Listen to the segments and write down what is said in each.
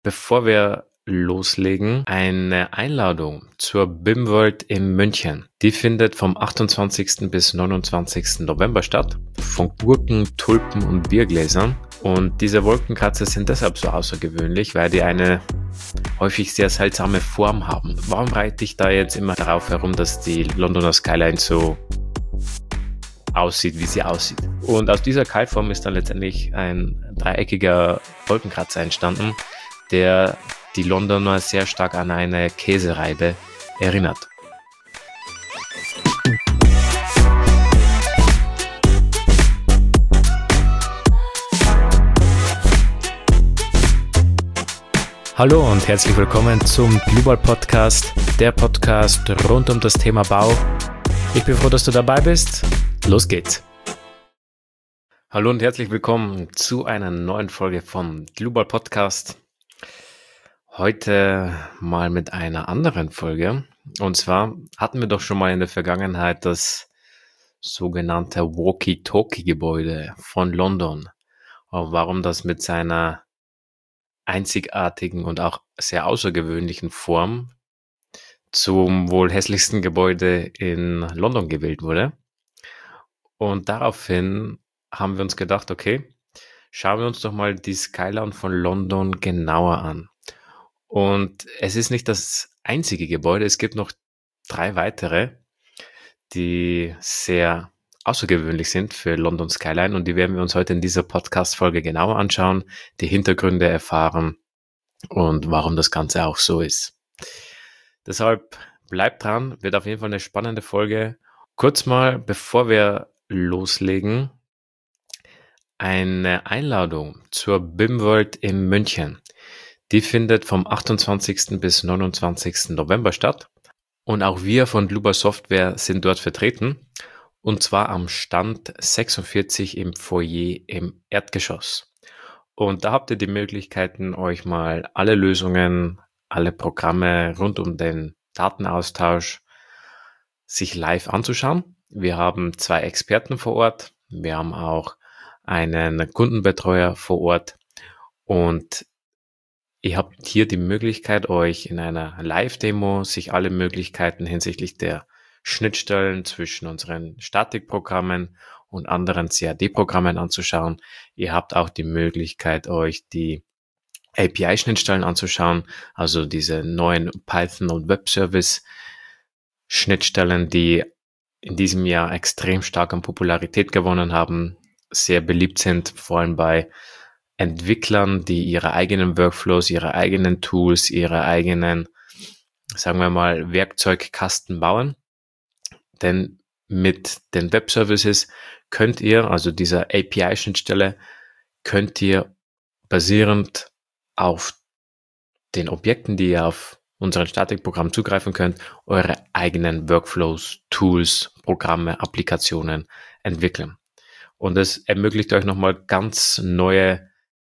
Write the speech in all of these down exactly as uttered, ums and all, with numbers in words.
Bevor wir loslegen, eine Einladung zur BIM-World in München. Die findet vom achtundzwanzigsten bis neunundzwanzigsten November statt. Von Gurken, Tulpen und Biergläsern. Und diese Wolkenkratzer sind deshalb so außergewöhnlich, weil die eine häufig sehr seltsame Form haben. Warum reite ich da jetzt immer darauf herum, dass die Londoner Skyline so aussieht, wie sie aussieht? Und aus dieser Keilform ist dann letztendlich ein dreieckiger Wolkenkratzer entstanden, der die Londoner sehr stark an eine Käsereibe erinnert. Hallo und herzlich willkommen zum Global Podcast, der Podcast rund um das Thema Bau. Ich bin froh, dass du dabei bist. Los geht's! Hallo und herzlich willkommen zu einer neuen Folge vom Global Podcast. Heute mal mit einer anderen Folge. Und zwar hatten wir doch schon mal in der Vergangenheit das sogenannte Walkie-Talkie-Gebäude von London. Aber warum das mit seiner einzigartigen und auch sehr außergewöhnlichen Form zum wohl hässlichsten Gebäude in London gewählt wurde. Und daraufhin haben wir uns gedacht, okay, schauen wir uns doch mal die Skyline von London genauer an. Und es ist nicht das einzige Gebäude, es gibt noch drei weitere, die sehr außergewöhnlich sind für London Skyline und die werden wir uns heute in dieser Podcast-Folge genauer anschauen, die Hintergründe erfahren und warum das Ganze auch so ist. Deshalb bleibt dran, wird auf jeden Fall eine spannende Folge. Kurz mal, bevor wir loslegen, eine Einladung zur BIM-World in München. Die findet vom achtundzwanzigsten bis neunundzwanzigsten November statt. Und auch wir von Global Software sind dort vertreten. Und zwar am Stand sechsundvierzig im Foyer im Erdgeschoss. Und da habt ihr die Möglichkeiten, euch mal alle Lösungen, alle Programme rund um den Datenaustausch sich live anzuschauen. Wir haben zwei Experten vor Ort. Wir haben auch einen Kundenbetreuer vor Ort. Und ihr habt hier die Möglichkeit, euch in einer Live-Demo sich alle Möglichkeiten hinsichtlich der Schnittstellen zwischen unseren Statikprogrammen und anderen C A D-Programmen anzuschauen. Ihr habt auch die Möglichkeit, euch die A P I-Schnittstellen anzuschauen, also diese neuen Python- und Web-Service-Schnittstellen, die in diesem Jahr extrem stark an Popularität gewonnen haben, sehr beliebt sind, vor allem bei Entwicklern, die ihre eigenen Workflows, ihre eigenen Tools, ihre eigenen, sagen wir mal, Werkzeugkasten bauen. Denn mit den Web-Services könnt ihr, also dieser A P I-Schnittstelle, könnt ihr basierend auf den Objekten, die ihr auf unseren Statikprogramm zugreifen könnt, eure eigenen Workflows, Tools, Programme, Applikationen entwickeln. Und es ermöglicht euch nochmal ganz neue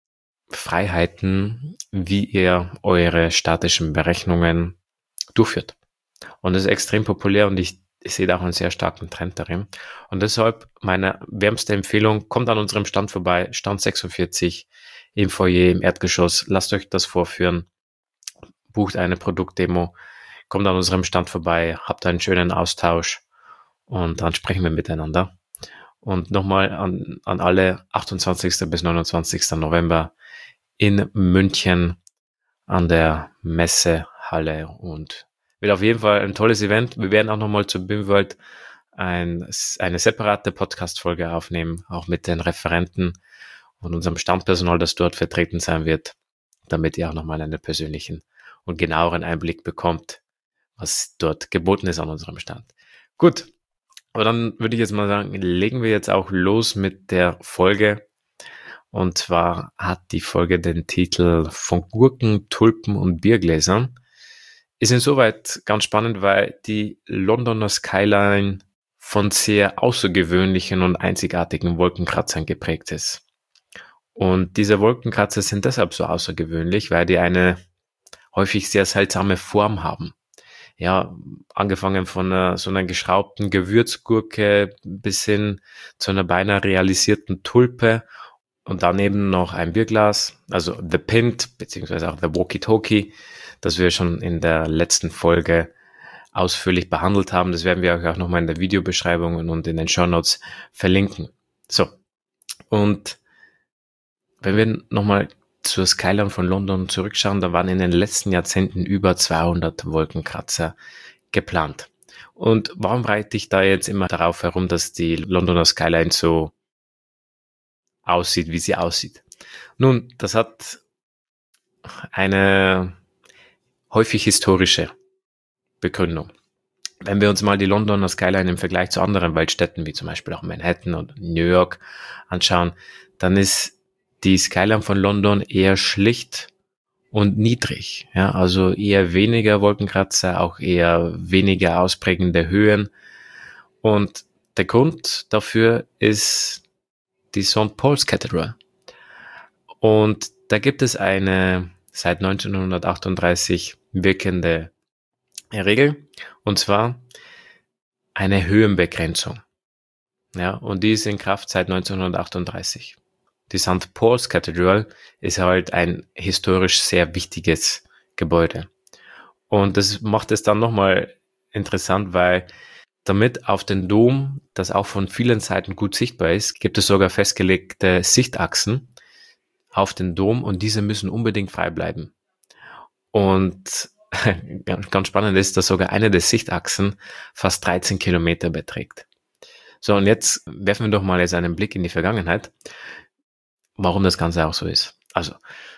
Freiheiten, wie ihr eure statischen Berechnungen durchführt. Und das ist extrem populär und ich, ich sehe da auch einen sehr starken Trend darin. Und deshalb meine wärmste Empfehlung, kommt an unserem Stand vorbei, Stand sechsundvierzig im Foyer, im Erdgeschoss, lasst euch das vorführen, bucht eine Produktdemo, kommt an unserem Stand vorbei, habt einen schönen Austausch und dann sprechen wir miteinander. Und nochmal an, an alle achtundzwanzigsten bis neunundzwanzigsten November in München an der Messehalle und wird auf jeden Fall ein tolles Event. Wir werden auch nochmal zur BIM-World ein, eine separate Podcast-Folge aufnehmen, auch mit den Referenten und unserem Standpersonal, das dort vertreten sein wird, damit ihr auch nochmal einen persönlichen und genaueren Einblick bekommt, was dort geboten ist an unserem Stand. Gut, aber dann würde ich jetzt mal sagen, legen wir jetzt auch los mit der Folge. Und zwar hat die Folge den Titel Von Gurken, Tulpen und Biergläsern. Ist insoweit ganz spannend, weil die Londoner Skyline von sehr außergewöhnlichen und einzigartigen Wolkenkratzern geprägt ist. Und diese Wolkenkratzer sind deshalb so außergewöhnlich, weil die eine häufig sehr seltsame Form haben. Ja, angefangen von einer, so einer geschraubten Gewürzgurke bis hin zu einer beinahe realisierten Tulpe und daneben noch ein Bierglas, also The Pint, beziehungsweise auch The Walkie-Talkie, das wir schon in der letzten Folge ausführlich behandelt haben. Das werden wir euch auch nochmal in der Videobeschreibung und in den Shownotes verlinken. So, und wenn wir nochmal zur Skyline von London zurückschauen, da waren in den letzten Jahrzehnten über zweihundert Wolkenkratzer geplant. Und warum reite ich da jetzt immer darauf herum, dass die Londoner Skyline so aussieht, wie sie aussieht? Nun, das hat eine häufig historische Begründung. Wenn wir uns mal die Londoner Skyline im Vergleich zu anderen Weltstädten, wie zum Beispiel auch Manhattan und New York, anschauen, dann ist die Skyline von London eher schlicht und niedrig. Ja, also eher weniger Wolkenkratzer, auch eher weniger ausprägende Höhen. Und der Grund dafür ist die Saint Paul's Cathedral. Und da gibt es eine seit neunzehnhundertachtunddreißig wirkende Regel, und zwar eine Höhenbegrenzung. Ja, und die ist in Kraft seit neunzehnhundertachtunddreißig. Die Saint Paul's Cathedral ist halt ein historisch sehr wichtiges Gebäude. Und das macht es dann nochmal interessant, weil damit auf den Dom, das auch von vielen Seiten gut sichtbar ist, gibt es sogar festgelegte Sichtachsen auf den Dom und diese müssen unbedingt frei bleiben. Und ganz spannend ist, dass sogar eine der Sichtachsen fast dreizehn Kilometer beträgt. So, und jetzt werfen wir doch mal jetzt einen Blick in die Vergangenheit, warum das Ganze auch so ist. Also,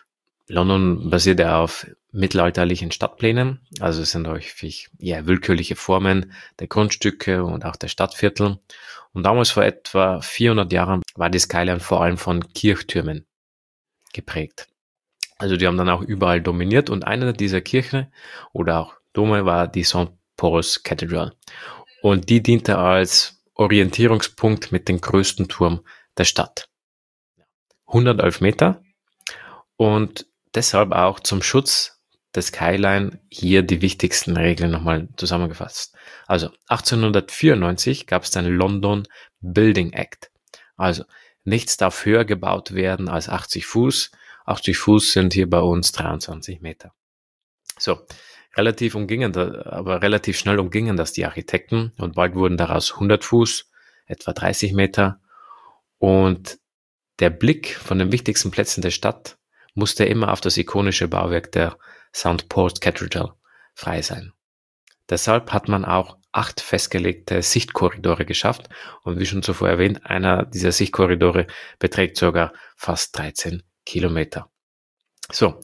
London basiert ja auf mittelalterlichen Stadtplänen, also es sind häufig eher willkürliche Formen der Grundstücke und auch der Stadtviertel. Und damals vor etwa vierhundert Jahren war die Skyline vor allem von Kirchtürmen geprägt. Also die haben dann auch überall dominiert und eine dieser Kirchen oder auch Dome war die Saint Paul's Cathedral. Und die diente als Orientierungspunkt mit dem größten Turm der Stadt. hundertelf Meter und deshalb auch zum Schutz des Skyline hier die wichtigsten Regeln nochmal zusammengefasst. Also achtzehnhundertvierundneunzig gab es den London Building Act. Also nichts darf höher gebaut werden als achtzig Fuß. achtzig Fuß sind hier bei uns dreiundzwanzig Meter. So, relativ umgingen, aber relativ schnell umgingen das die Architekten und bald wurden daraus hundert Fuß, etwa dreißig Meter. Und der Blick von den wichtigsten Plätzen der Stadt musste immer auf das ikonische Bauwerk der Saint Paul's Cathedral frei sein. Deshalb hat man auch acht festgelegte Sichtkorridore geschafft und wie schon zuvor erwähnt, einer dieser Sichtkorridore beträgt sogar fast dreizehn Kilometer. So,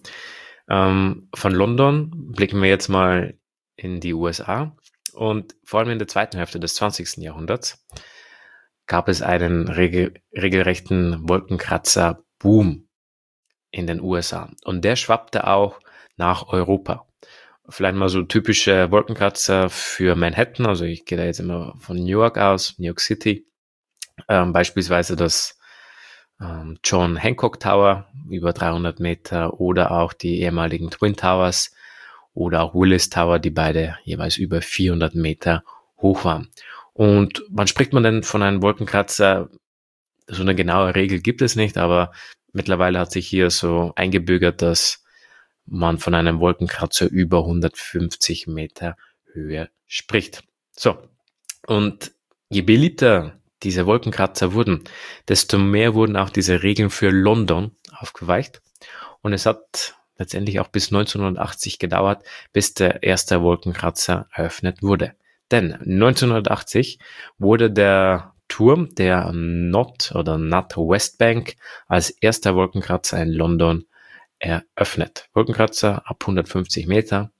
ähm, von London blicken wir jetzt mal in die U S A und vor allem in der zweiten Hälfte des zwanzigsten Jahrhunderts gab es einen regel, regelrechten Wolkenkratzer-Boom in den U S A und der schwappte auch nach Europa. Vielleicht mal so typische Wolkenkratzer für Manhattan, also ich gehe da jetzt immer von New York aus, New York City, ähm, beispielsweise das ähm, John Hancock Tower über dreihundert Meter oder auch die ehemaligen Twin Towers oder auch Willis Tower, die beide jeweils über vierhundert Meter hoch waren. Und wann spricht man denn von einem Wolkenkratzer? So eine genaue Regel gibt es nicht, aber mittlerweile hat sich hier so eingebürgert, dass man von einem Wolkenkratzer über hundertfünfzig Meter Höhe spricht. So, und je beliebter diese Wolkenkratzer wurden, desto mehr wurden auch diese Regeln für London aufgeweicht. Und es hat letztendlich auch bis neunzehnhundertachtzig gedauert, bis der erste Wolkenkratzer eröffnet wurde. Denn neunzehnhundertachtzig wurde der Turm der Not oder Nut West Bank als erster Wolkenkratzer in London eröffnet. Wolkenkratzer ab hundertfünfzig Meter.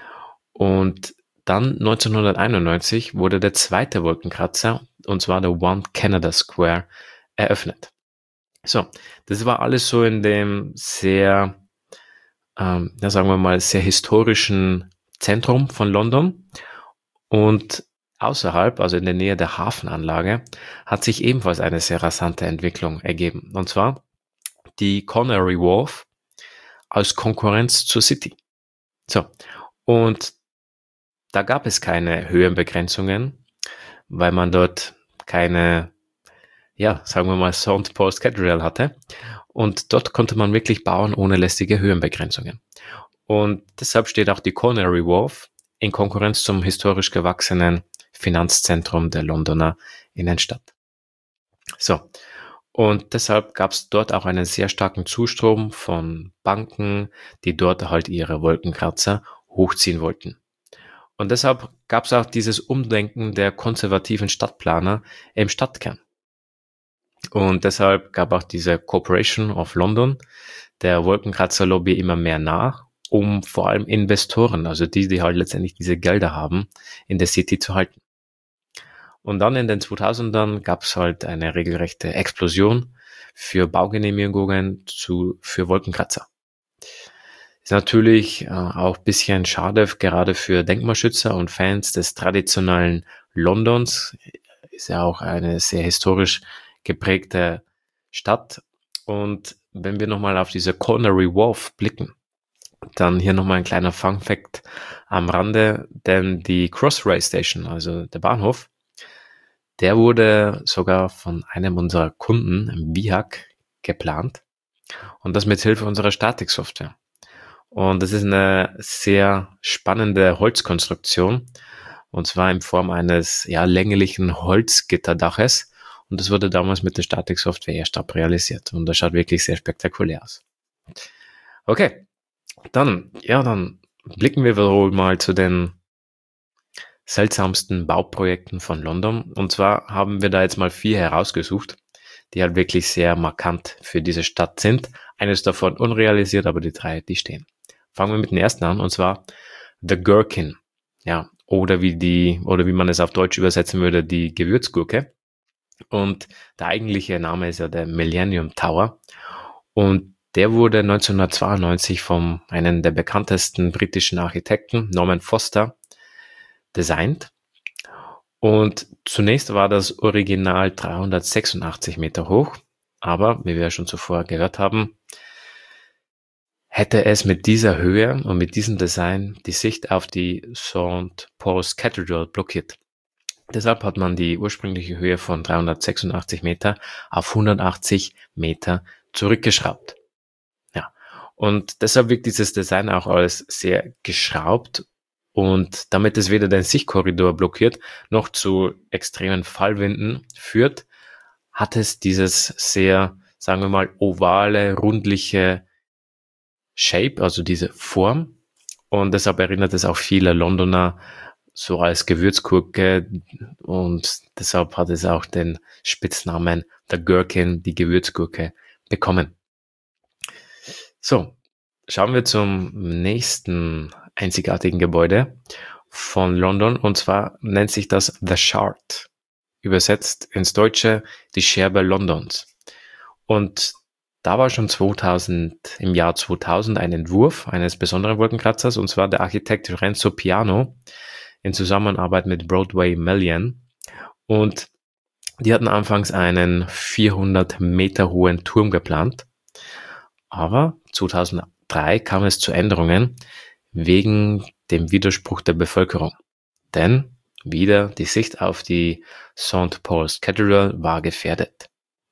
Und dann neunzehnhunderteinundneunzig wurde der zweite Wolkenkratzer, und zwar der One Canada Square, eröffnet. So, das war alles so in dem sehr, ähm, ja, sagen wir mal, sehr historischen Zentrum von London. Und außerhalb, also in der Nähe der Hafenanlage, hat sich ebenfalls eine sehr rasante Entwicklung ergeben. Und zwar die Canary Wharf als Konkurrenz zur City. So, und da gab es keine Höhenbegrenzungen, weil man dort keine ja, sagen wir mal, Saint Paul's Cathedral hatte. Und dort konnte man wirklich bauen ohne lästige Höhenbegrenzungen. Und deshalb steht auch die Canary Wharf in Konkurrenz zum historisch gewachsenen Finanzzentrum der Londoner Innenstadt. So, und deshalb gab es dort auch einen sehr starken Zustrom von Banken, die dort halt ihre Wolkenkratzer hochziehen wollten. Und deshalb gab es auch dieses Umdenken der konservativen Stadtplaner im Stadtkern. Und deshalb gab auch diese Corporation of London der Wolkenkratzer-Lobby immer mehr nach, um vor allem Investoren, also die, die halt letztendlich diese Gelder haben, in der City zu halten. Und dann in den zweitausendern gab es halt eine regelrechte Explosion für Baugenehmigungen zu, für Wolkenkratzer. Ist natürlich äh, auch ein bisschen schade, gerade für Denkmalschützer und Fans des traditionellen Londons. Ist ja auch eine sehr historisch geprägte Stadt. Und wenn wir nochmal auf diese Canary Wharf blicken, dann hier nochmal ein kleiner Fun-Fact am Rande, denn die Crossrail Station, also der Bahnhof, der wurde sogar von einem unserer Kunden, V HAC, geplant und das mit Hilfe unserer Statiksoftware. Und das ist eine sehr spannende Holzkonstruktion, und zwar in Form eines ja, länglichen Holzgitterdaches. Und das wurde damals mit der Statiksoftware erst ab realisiert. Und das schaut wirklich sehr spektakulär aus. Okay, dann, ja, dann blicken wir wohl mal zu den seltsamsten Bauprojekten von London. Und zwar haben wir da jetzt mal vier herausgesucht, die halt wirklich sehr markant für diese Stadt sind. Eines davon unrealisiert, aber die drei, die stehen. Fangen wir mit dem ersten an, und zwar The Gherkin. Ja, oder wie die, oder wie man es auf Deutsch übersetzen würde, die Gewürzgurke. Und der eigentliche Name ist ja der Millennium Tower. Und der wurde neunzehnhundertzweiundneunzig von einem der bekanntesten britischen Architekten, Norman Foster, designt. Und zunächst war das Original dreihundertsechsundachtzig Meter hoch, aber wie wir ja schon zuvor gehört haben, hätte es mit dieser Höhe und mit diesem Design die Sicht auf die Saint Paul's Cathedral blockiert. Deshalb hat man die ursprüngliche Höhe von dreihundertsechsundachtzig Meter auf hundertachtzig Meter zurückgeschraubt. Ja, und deshalb wirkt dieses Design auch als sehr geschraubt, und damit es weder den Sichtkorridor blockiert, noch zu extremen Fallwinden führt, hat es dieses sehr, sagen wir mal, ovale, rundliche Shape, also diese Form. Und deshalb erinnert es auch viele Londoner so als Gewürzgurke, und deshalb hat es auch den Spitznamen The Gherkin, die Gewürzgurke, bekommen. So, schauen wir zum nächsten einzigartigen Gebäude von London, und zwar nennt sich das The Shard. Übersetzt ins Deutsche die Scherbe Londons. Und da war schon zweitausend, im Jahr zweitausend ein Entwurf eines besonderen Wolkenkratzers, und zwar der Architekt Renzo Piano in Zusammenarbeit mit Broadway Melian. Und die hatten anfangs einen vierhundert Meter hohen Turm geplant. Aber zweitausenddrei kam es zu Änderungen wegen dem Widerspruch der Bevölkerung. Denn wieder die Sicht auf die Saint Paul's Cathedral war gefährdet.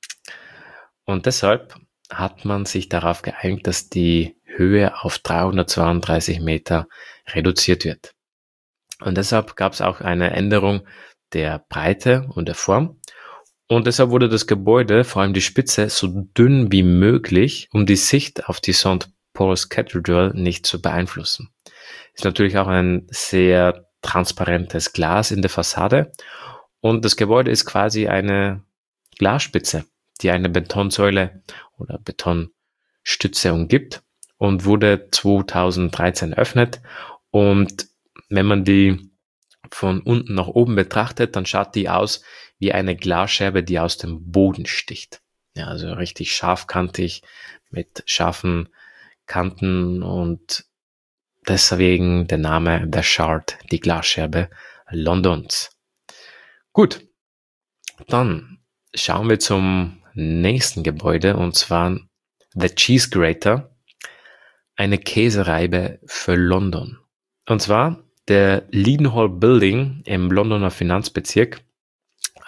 Und deshalb hat man sich darauf geeinigt, dass die Höhe auf dreihundertzweiunddreißig Meter reduziert wird. Und deshalb gab es auch eine Änderung der Breite und der Form. Und deshalb wurde das Gebäude, vor allem die Spitze, so dünn wie möglich, um die Sicht auf die Saint Paul's Cathedral nicht zu beeinflussen. Ist natürlich auch ein sehr transparentes Glas in der Fassade. Und das Gebäude ist quasi eine Glasspitze, die eine Betonsäule oder Betonstütze umgibt, und wurde zweitausenddreizehn eröffnet. Und wenn man die von unten nach oben betrachtet, dann schaut die aus wie eine Glasscherbe, die aus dem Boden sticht. Ja, also richtig scharfkantig mit scharfen Kanten, und deswegen der Name The Shard, die Glasscherbe Londons. Gut, dann schauen wir zum nächsten Gebäude, und zwar The Cheese Grater, eine Käsereibe für London. Und zwar der Leadenhall Building im Londoner Finanzbezirk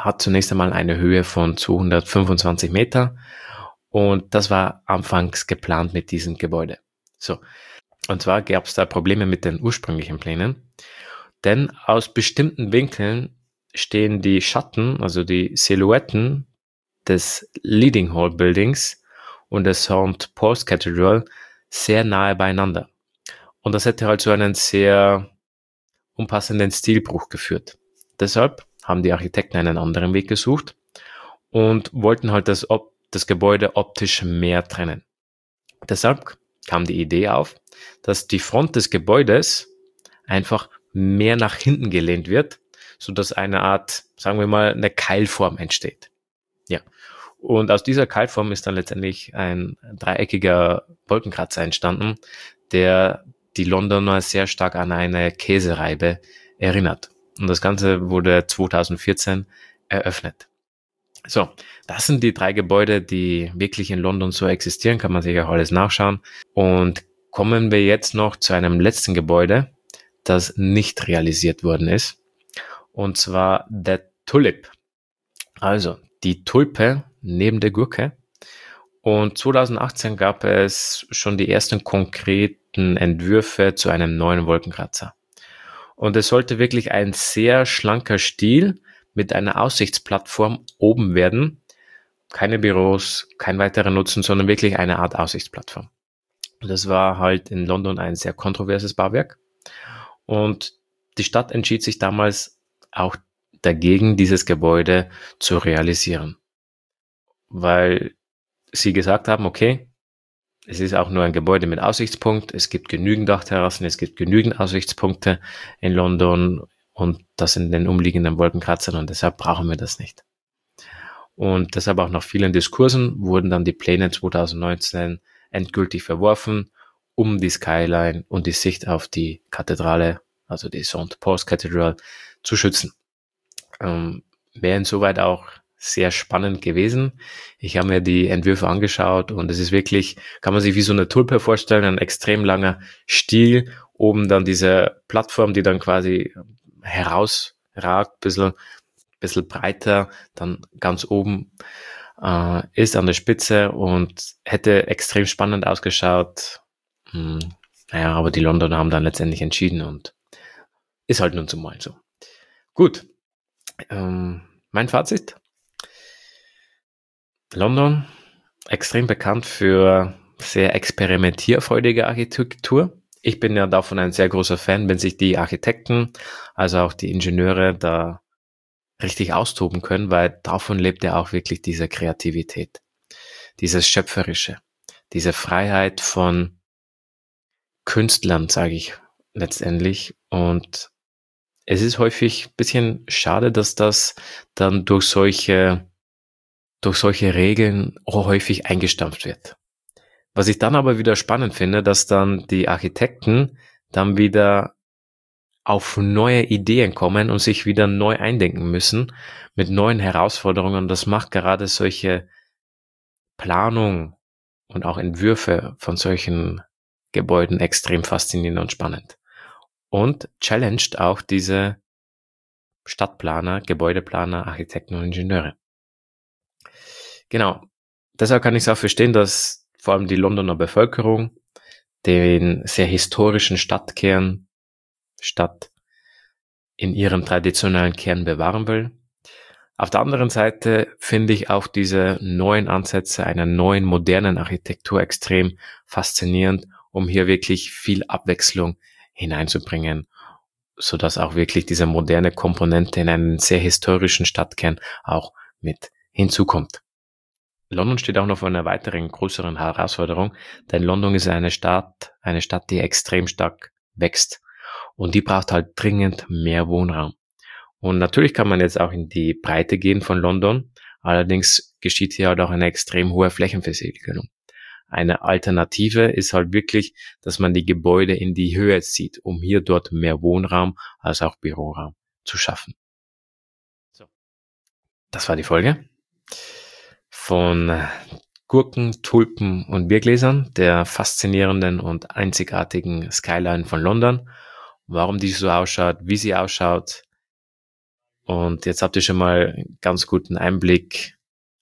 hat zunächst einmal eine Höhe von zweihundertfünfundzwanzig Meter und das war anfangs geplant mit diesem Gebäude. So, und zwar gab es da Probleme mit den ursprünglichen Plänen, denn aus bestimmten Winkeln stehen die Schatten, also die Silhouetten des Leading Hall Buildings und des Saint Paul's Cathedral sehr nahe beieinander. Und das hätte halt zu einem sehr unpassenden Stilbruch geführt. Deshalb haben die Architekten einen anderen Weg gesucht und wollten halt das, Op- das Gebäude optisch mehr trennen. Deshalb kam die Idee auf, dass die Front des Gebäudes einfach mehr nach hinten gelehnt wird, sodass eine Art, sagen wir mal, eine Keilform entsteht. Ja. Und aus dieser Keilform ist dann letztendlich ein dreieckiger Wolkenkratzer entstanden, der die Londoner sehr stark an eine Käsereibe erinnert. Und das Ganze wurde zweitausendvierzehn eröffnet. So, das sind die drei Gebäude, die wirklich in London so existieren, kann man sich auch alles nachschauen. Und kommen wir jetzt noch zu einem letzten Gebäude, das nicht realisiert worden ist. Und zwar der Tulip. Also, die Tulpe neben der Gurke. Und zweitausendachtzehn gab es schon die ersten konkreten Entwürfe zu einem neuen Wolkenkratzer. Und es sollte wirklich ein sehr schlanker Stil mit einer Aussichtsplattform oben werden. Keine Büros, kein weiterer Nutzen, sondern wirklich eine Art Aussichtsplattform. Das war halt in London ein sehr kontroverses Bauwerk. Und die Stadt entschied sich damals auch dagegen, dieses Gebäude zu realisieren. Weil sie gesagt haben, okay, es ist auch nur ein Gebäude mit Aussichtspunkt, es gibt genügend Dachterrassen, es gibt genügend Aussichtspunkte in London und das in den umliegenden Wolkenkratzern und deshalb brauchen wir das nicht. Und deshalb auch nach vielen Diskursen wurden dann die Pläne zweitausendneunzehn endgültig verworfen, um die Skyline und die Sicht auf die Kathedrale, also die Saint Paul's Cathedral, zu schützen. Ähm, wäre insoweit auch sehr spannend gewesen. Ich habe mir die Entwürfe angeschaut und es ist wirklich, kann man sich wie so eine Tulpe vorstellen, ein extrem langer Stiel, oben dann diese Plattform, die dann quasi herausragt, bisschen, bisschen breiter, dann ganz oben äh, ist an der Spitze und hätte extrem spannend ausgeschaut. Hm, naja, aber die Londoner haben dann letztendlich entschieden und ist halt nun zumal so. Gut, ähm, mein Fazit. London, extrem bekannt für sehr experimentierfreudige Architektur. Ich bin ja davon ein sehr großer Fan, wenn sich die Architekten, also auch die Ingenieure da richtig austoben können, weil davon lebt ja auch wirklich diese Kreativität, dieses Schöpferische, diese Freiheit von Künstlern, sage ich letztendlich. Und es ist häufig ein bisschen schade, dass das dann durch solche durch solche Regeln auch häufig eingestampft wird. Was ich dann aber wieder spannend finde, dass dann die Architekten dann wieder auf neue Ideen kommen und sich wieder neu eindenken müssen mit neuen Herausforderungen. Das macht gerade solche Planung und auch Entwürfe von solchen Gebäuden extrem faszinierend und spannend. Und challenged auch diese Stadtplaner, Gebäudeplaner, Architekten und Ingenieure. Genau. Deshalb kann ich es auch verstehen, dass vor allem die Londoner Bevölkerung den sehr historischen Stadtkern, Stadt in ihrem traditionellen Kern bewahren will. Auf der anderen Seite finde ich auch diese neuen Ansätze einer neuen modernen Architektur extrem faszinierend, um hier wirklich viel Abwechslung hineinzubringen, sodass auch wirklich diese moderne Komponente in einen sehr historischen Stadtkern auch mit hinzukommt. London steht auch noch vor einer weiteren größeren Herausforderung, denn London ist eine Stadt, eine Stadt, die extrem stark wächst und die braucht halt dringend mehr Wohnraum. Und natürlich kann man jetzt auch in die Breite gehen von London, allerdings geschieht hier halt auch eine extrem hohe Flächenversiegelung. Eine Alternative ist halt wirklich, dass man die Gebäude in die Höhe zieht, um hier dort mehr Wohnraum als auch Büroraum zu schaffen. So, das war die Folge von Gurken, Tulpen und Biergläsern, der faszinierenden und einzigartigen Skyline von London. Warum die so ausschaut, wie sie ausschaut, Und jetzt habt ihr schon mal einen ganz guten Einblick,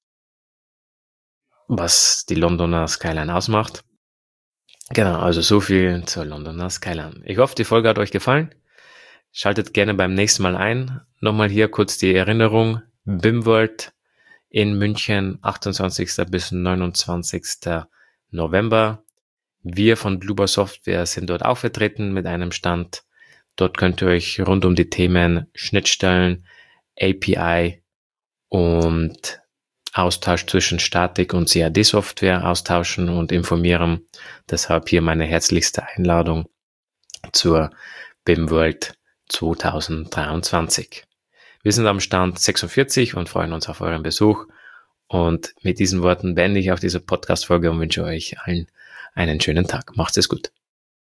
was die Londoner Skyline ausmacht. Genau, also so viel zur Londoner Skyline. Ich hoffe, die Folge hat euch gefallen. Schaltet gerne beim nächsten Mal ein. Nochmal hier kurz die Erinnerung. BIMworld in München, achtundzwanzigsten bis neunundzwanzigsten November. Wir von Bluebird Software sind dort auch vertreten mit einem Stand. Dort könnt ihr euch rund um die Themen Schnittstellen, A P I und Austausch zwischen Statik und C A D-Software austauschen und informieren. Deshalb hier meine herzlichste Einladung zur BIMworld zweitausenddreiundzwanzig. Wir sind am Stand sechsundvierzig und freuen uns auf euren Besuch. Und mit diesen Worten beende ich auch diese Podcast-Folge und wünsche euch allen einen schönen Tag. Macht es gut.